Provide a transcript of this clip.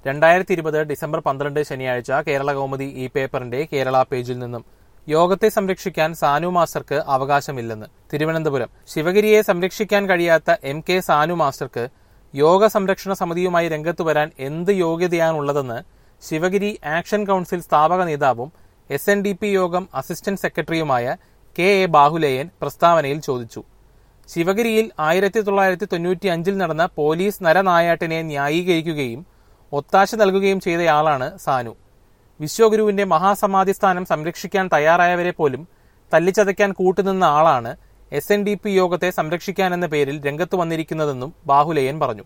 2020 December 12 ശനിയാഴ്ച കേരള കൗമുദി ഈ പേപ്പറിന്റെ കേരള പേജിൽ നിന്നും യോഗത്തെ സംരക്ഷിക്കാൻ സാനു മാസ്റ്റർക്ക് അവകാശമില്ലെന്ന് തിരുവനന്തപുരം. ശിവഗിരിയെ സംരക്ഷിക്കാൻ കഴിയാത്ത MK സാനു മാസ്റ്റർക്ക് യോഗ സംരക്ഷണ സമിതിയുമായി രംഗത്തു വരാൻ എന്ത് യോഗ്യതയാണുള്ളതെന്ന് ശിവഗിരി ആക്ഷൻ കൌൺസിൽ സ്ഥാപക നേതാവും SNDP യോഗം അസിസ്റ്റന്റ് സെക്രട്ടറിയുമായ KA ബാഹുലേയൻ പ്രസ്താവനയിൽ ചോദിച്ചു. ശിവഗിരിയിൽ 1995 നടന്ന പോലീസ് നരനായാട്ടിനെ ന്യായീകരിക്കുകയും ഒത്താശ നൽകുകയും ചെയ്തയാളാണ് സാനു. വിശ്വഗുരുവിന്റെ മഹാസമാധി സ്ഥാനം സംരക്ഷിക്കാൻ തയ്യാറായവരെ പോലും തല്ലിച്ചതയ്ക്കാൻ കൂട്ടുനിന്ന ആളാണ് SNDP യോഗത്തെ സംരക്ഷിക്കാനെന്ന പേരിൽ രംഗത്തു വന്നിരിക്കുന്നതെന്നും ബാഹുലേയൻ പറഞ്ഞു.